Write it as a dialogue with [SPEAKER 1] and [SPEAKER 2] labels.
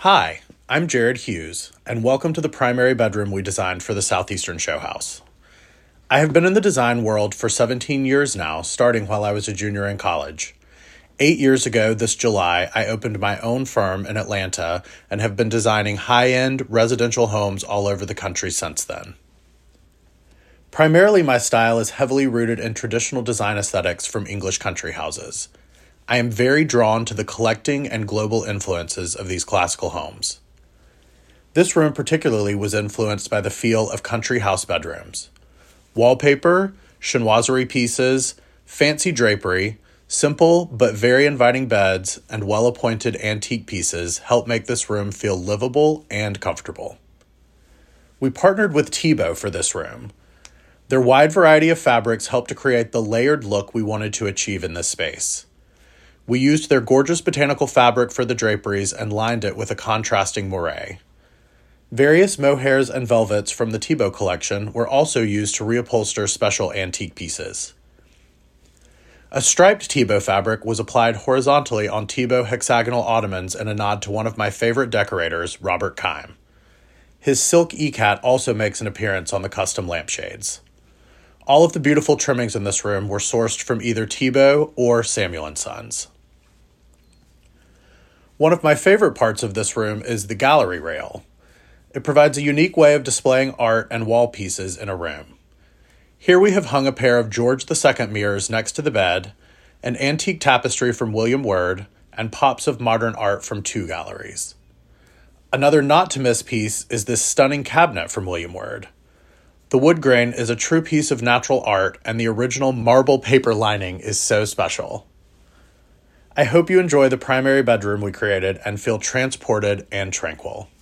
[SPEAKER 1] Hi, I'm Jared Hughes, and welcome to the primary bedroom we designed for the Southeastern Show House. I have been in the design world for 17 years now, starting while I was a junior in college. 8 years ago this July, I opened my own firm in Atlanta and have been designing high-end residential homes all over the country since then. Primarily, my style is heavily rooted in traditional design aesthetics from English country houses. I am very drawn to the collecting and global influences of these classical homes. This room particularly was influenced by the feel of country house bedrooms. Wallpaper, chinoiserie pieces, fancy drapery, simple but very inviting beds, and well-appointed antique pieces help make this room feel livable and comfortable. We partnered with Tebow for this room. Their wide variety of fabrics helped to create the layered look we wanted to achieve in this space. We used their gorgeous botanical fabric for the draperies and lined it with a contrasting moire. Various mohairs and velvets from the Tebow collection were also used to reupholster special antique pieces. A striped Tebow fabric was applied horizontally on Tebow hexagonal ottomans in a nod to one of my favorite decorators, Robert Keim. His silk ikat also makes an appearance on the custom lampshades. All of the beautiful trimmings in this room were sourced from either Tebow or Samuel & Sons. One of my favorite parts of this room is the gallery rail. It provides a unique way of displaying art and wall pieces in a room. Here we have hung a pair of George II mirrors next to the bed, an antique tapestry from William Word, and pops of modern art from two galleries. Another not-to-miss piece is this stunning cabinet from William Word. The wood grain is a true piece of natural art, and the original marble paper lining is so special. I hope you enjoy the primary bedroom we created and feel transported and tranquil.